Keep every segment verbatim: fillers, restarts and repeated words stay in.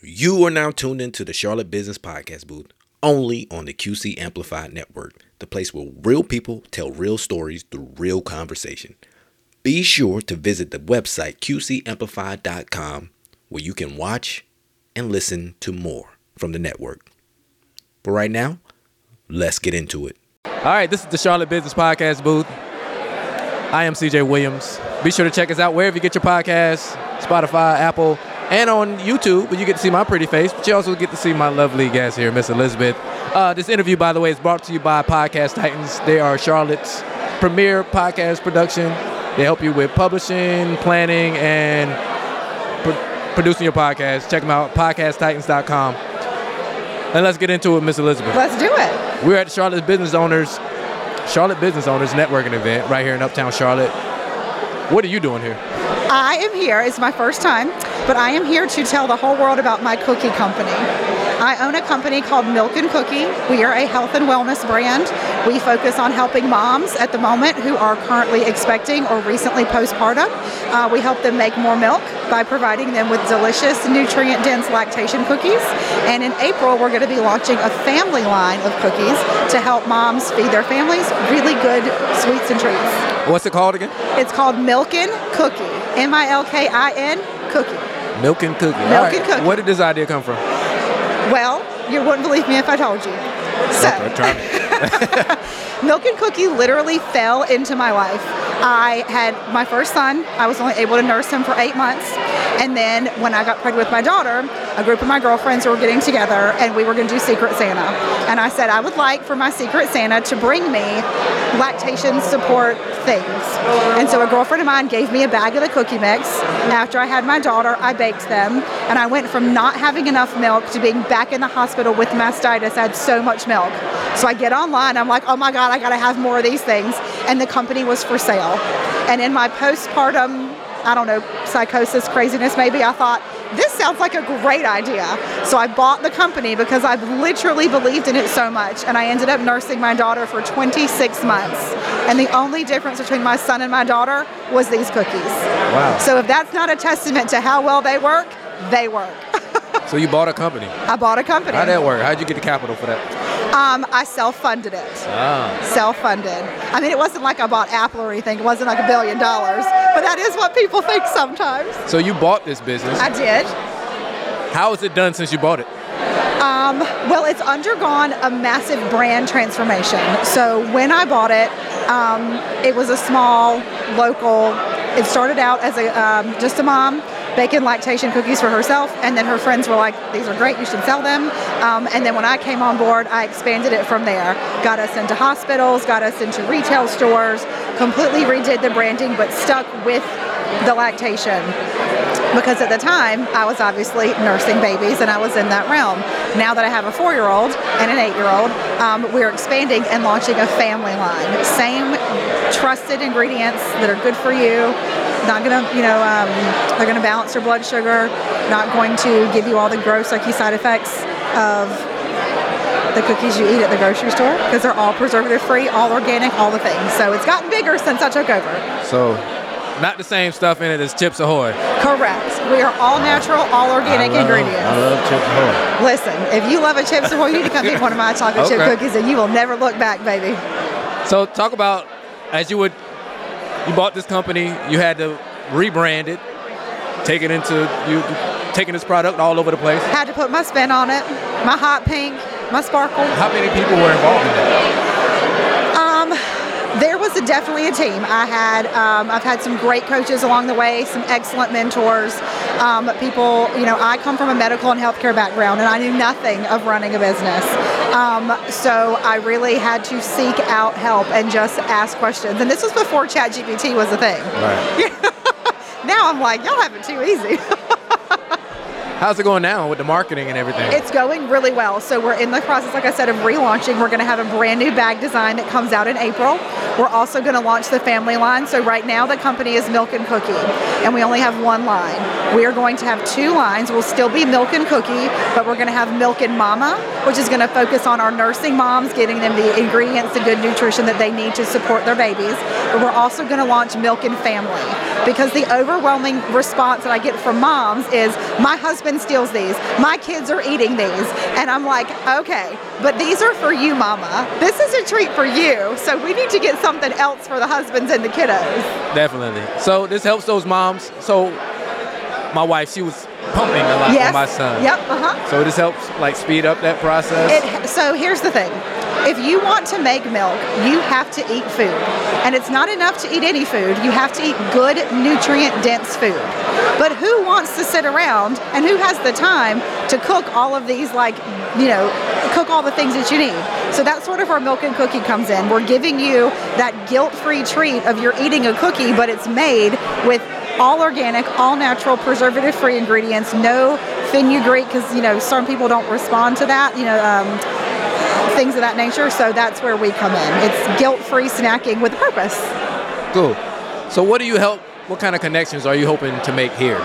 You are now tuned into the Charlotte Business Podcast booth, only on the Q C Amplified Network, the place where real people tell real stories through real conversation. Be sure to visit the website q c amplified dot com, where you can watch and listen to more from the network. But right now, let's get into it. All right, this is the Charlotte Business Podcast booth. I am C J Williams. Be sure to check us out wherever you get your podcasts, Spotify, Apple, and on YouTube, where you get to see my pretty face, but you also get to see my lovely guest here, Miss Elizabeth. Uh, this interview, by the way, is brought to you by Podcast Titans. They are Charlotte's premier podcast production. They help you with publishing, planning, and pro- producing your podcast. Check them out, podcast titans dot com. And let's get into it, Miss Elizabeth. Let's do it. We're at the Charlotte Business Owners, Charlotte Business Owners Networking event right here in Uptown Charlotte. What are you doing here? I am here. It's my first time, but I am here to tell the whole world about my cookie company. I own a company called Milk and Cookie. We are a health and wellness brand. We focus on helping moms at the moment who are currently expecting or recently postpartum. Uh, we help them make more milk by providing them with delicious, nutrient-dense lactation cookies. And in April, we're going to be launching a family line of cookies to help moms feed their families really good sweets and treats. What's it called again? It's called Milk and Cookie. M I L K I N, Cookie. Milk and Cookie. Milk All right. and Cookie. Where did this idea come from? Well, you wouldn't believe me if I told you. So, Okay, try me. Milk and Cookie literally fell into my life. I had my first son. I was only able to nurse him for eight months. And then when I got pregnant with my daughter, a group of my girlfriends were getting together and we were going to do Secret Santa. And I said I would like for my Secret Santa to bring me lactation support things. And so a girlfriend of mine gave me a bag of the cookie mix. After I had my daughter, I baked them. And I went from not having enough milk to being back in the hospital with mastitis. I had so much milk. So I get online, I'm like, oh my God, I gotta have more of these things. And the company was for sale. And in my postpartum, I don't know, psychosis, craziness maybe, I thought, this sounds like a great idea. So I bought the company because I literally believed in it so much. And I ended up nursing my daughter for twenty-six months. And the only difference between my son and my daughter was these cookies. Wow. So if that's not a testament to how well they work, they work. So you bought a company. I bought a company. How'd that work? How'd you get the capital for that? Um, I self-funded it. Ah. Self-funded. I mean, it wasn't like I bought Apple or anything. It wasn't like a billion dollars. But that is what people think sometimes. So you bought this business. I did. How has it done since you bought it? Um, well, it's undergone a massive brand transformation. So when I bought it, um, it was a small, local, it started out as a um, just a mom baking lactation cookies for herself, and then her friends were like, these are great, you should sell them. Um, and then when I came on board, I expanded it from there. Got us into hospitals, got us into retail stores, completely redid the branding, but stuck with the lactation. Because at the time, I was obviously nursing babies and I was in that realm. Now that I have a four-year-old and an eight-year-old, um, we're expanding and launching a family line. Same trusted ingredients that are good for you. Not gonna, you know, um, they're gonna balance your blood sugar, not going to give you all the gross, icky side effects of the cookies you eat at the grocery store, because they're all preservative-free, all organic, all the things. So it's gotten bigger since I took over. So, not the same stuff in it as Chips Ahoy. Correct. We are all natural, all organic I love, ingredients. I love Chips Ahoy. Listen, if you love a Chips Ahoy, you need to come eat one of my chocolate chip Okay. cookies, and you will never look back, baby. So talk about, as you would, you bought this company, you had to rebrand it, take it into, you taking this product all over the place. Had to put my spin on it, my hot pink, my sparkle. How many people were involved in that? Um, there was a, definitely a team. I had, um, I've had some great coaches along the way, some excellent mentors, um, people, you know, I come from a medical and healthcare background, and I knew nothing of running a business. Um, so I really had to seek out help and just ask questions. And this was before ChatGPT was a thing. Right. Now I'm like, y'all have it too easy. How's it going now with the marketing and everything? It's going really well. So we're in the process, like I said, of relaunching. We're going to have a brand new bag design that comes out in April. We're also going to launch the family line. So right now the company is Milk and Cookie, and we only have one line. We are going to have two lines. We'll still be Milk and Cookie, but we're going to have Milk and Mama, which is going to focus on our nursing moms, getting them the ingredients, the good nutrition that they need to support their babies. But we're also going to launch Milk and Family, because the overwhelming response that I get from moms is, my husband steals these, my kids are eating these, and I'm like, okay, but these are for you, mama. This is a treat for you, so we need to get something else for the husbands and the kiddos. Definitely. So this helps those moms. So my wife, she was pumping a lot Yes. for my son. Yep. Uh-huh. So this helps like speed up that process. It, so here's the thing. If you want to make milk, you have to eat food. And it's not enough to eat any food. You have to eat good, nutrient-dense food. But who wants to sit around and who has the time to cook all of these, like, you know, cook all the things that you need? So that's sort of where Milk and Cookie comes in. We're giving you that guilt-free treat of you're eating a cookie, but it's made with all organic, all natural, preservative-free ingredients, no fenugreek, because, you know, some people don't respond to that, you know, um, things of that nature. So that's where we come in. It's guilt-free snacking with a purpose. Cool. So what do you help, what kind of connections are you hoping to make here?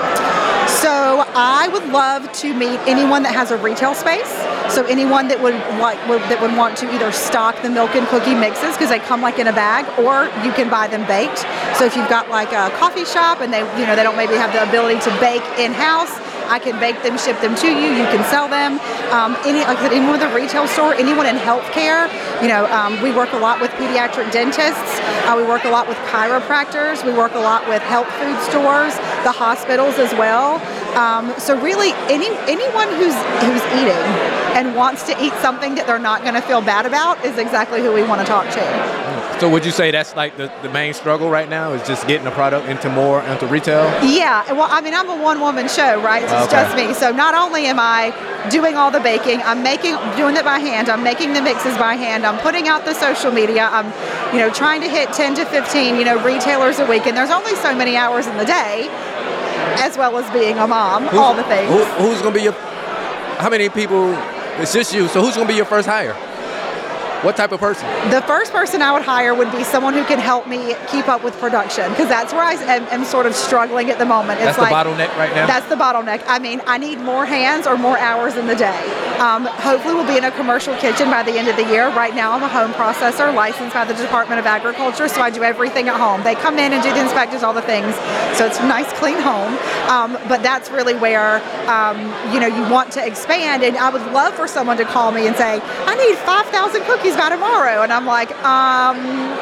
So I would love to meet anyone that has a retail space. So anyone that would like would, that would want to either stock the Milk and Cookie mixes, because they come like in a bag, or you can buy them baked. So if you've got like a coffee shop and they you know they don't maybe have the ability to bake in-house, I can bake them, ship them to you. You can sell them. Um, any like I said, anyone with a retail store, anyone in healthcare. You know, um, we work a lot with pediatric dentists. Uh, we work a lot with chiropractors. We work a lot with health food stores, the hospitals as well. Um, so really, any anyone who's who's eating and wants to eat something that they're not going to feel bad about is exactly who we want to talk to. So would you say that's like the, the main struggle right now, is just getting the product into more, into retail? Yeah, well, I mean, I'm a one-woman show, right? So it's Okay. just me. So not only am I doing all the baking, I'm making, doing it by hand, I'm making the mixes by hand, I'm putting out the social media, I'm, you know, trying to hit ten to fifteen, you know, retailers a week, and there's only so many hours in the day, as well as being a mom, Who's- all the things. Who, who's going to be your, how many people, it's just you, so who's going to be your first hire? What type of person? The first person I would hire would be someone who can help me keep up with production, because that's where I am, am sort of struggling at the moment. It's That's like, the bottleneck right now? That's the bottleneck. I mean, I need more hands or more hours in the day. Um, hopefully we'll be in a commercial kitchen by the end of the year. Right now I'm a home processor licensed by the Department of Agriculture, so I do everything at home. They come in and do the inspectors, all the things. So it's a nice, clean home. Um, but that's really where, um, you know, you want to expand. And I would love for someone to call me and say, I need five thousand cookies by tomorrow. And I'm like, um,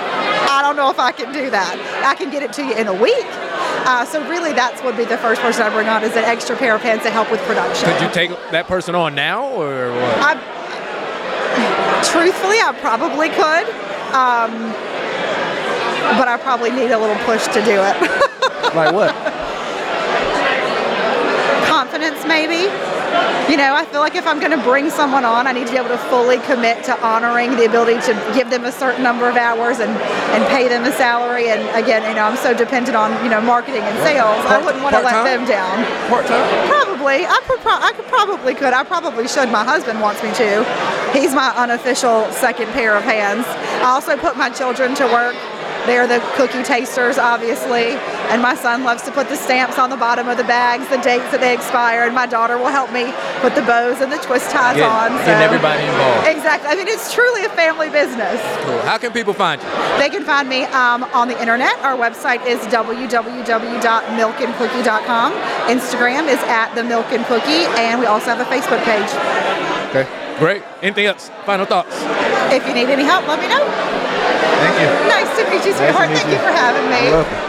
I don't know if I can do that. I can get it to you in a week. Uh, so really that's would be the first person I bring on, is an extra pair of hands to help with production. Could you take that person on now, or what? I, truthfully, I probably could. Um, but I probably need a little push to do it. Like what? Confidence, maybe. You know, I feel like if I'm going to bring someone on, I need to be able to fully commit to honoring the ability to give them a certain number of hours and, and pay them a salary. And again, you know, I'm so dependent on, you know, marketing and sales. I wouldn't want to let them down. Part-time? Probably. I, could pro- I could probably could. I probably should. My husband wants me to. He's my unofficial second pair of hands. I also put my children to work. They're the cookie tasters, obviously, and my son loves to put the stamps on the bottom of the bags, the dates that they expire, and my daughter will help me put the bows and the twist ties Get, on. getting everybody involved. Exactly. I mean, it's truly a family business. Cool. How can people find you? They can find me um, on the internet. Our website is w w w dot milk and cookie dot com. Instagram is at the Milk and Cookie, and we also have a Facebook page. Okay, great. Anything else? Final thoughts? If you need any help, let me know. Thank you. Nice to meet you, sweetheart. meet Thank you. you for having me. You're welcome.